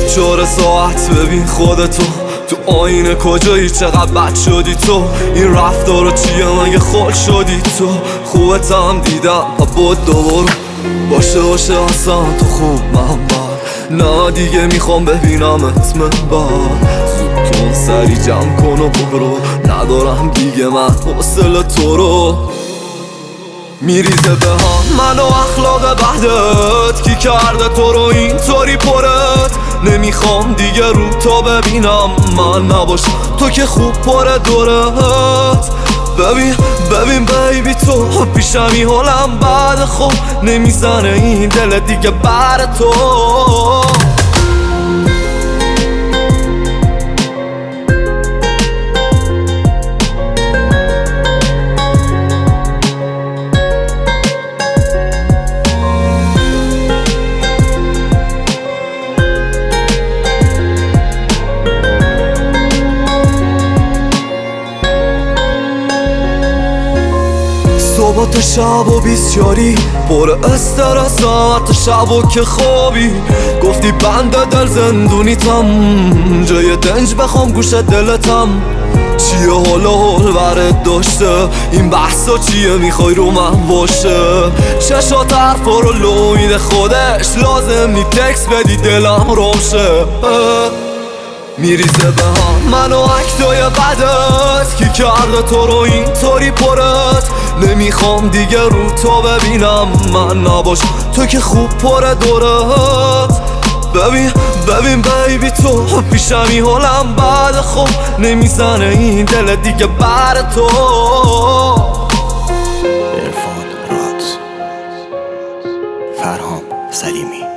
24 ساعت ببین خودتو تو آینه کجایی، چقدر بد شدی تو، این رفتارا چیه مگه خود شدی تو، خوبت هم دیدم و بود دوبارو باشه اصلا تو خوب من بر نه دیگه میخوام ببینمت من بر زود تو سری جمع کن و برو، ندارم دیگه من حوصله تو رو. میریزه به هم من و اخلاق بعدت، کی کرده تو رو اینطوری پرت، نمیخوام دیگه رو تو ببینم من نباشم تو که خوب پره دورت. ببین بیبی تو پیشمی حالم بعد خوب نمیزنه این دل دیگه بر تو. صبح تا شب و بیسیاری پر استرسم، حتی شب و که خوابی گفتی بند دل زندونیتم، جای دنج بخوام گوش دلتم، چیه حال برات داشته این بحثا چیه، میخوای رو من باشه، چشات حرفا رو لوید خودش لازم نی تکس بدی دلم روشه. میریزه به هم من و اکتای بدت، کی کرده تو رو اینطوری پرت، نمیخوام دیگه رو تو ببینم من نباش تو که خوب پره دورت. ببین بیبی تو پیشمی حالم بعد خوب نمیزنه این دل دیگه بر تو. عرفان راد، فرهام سلیمی.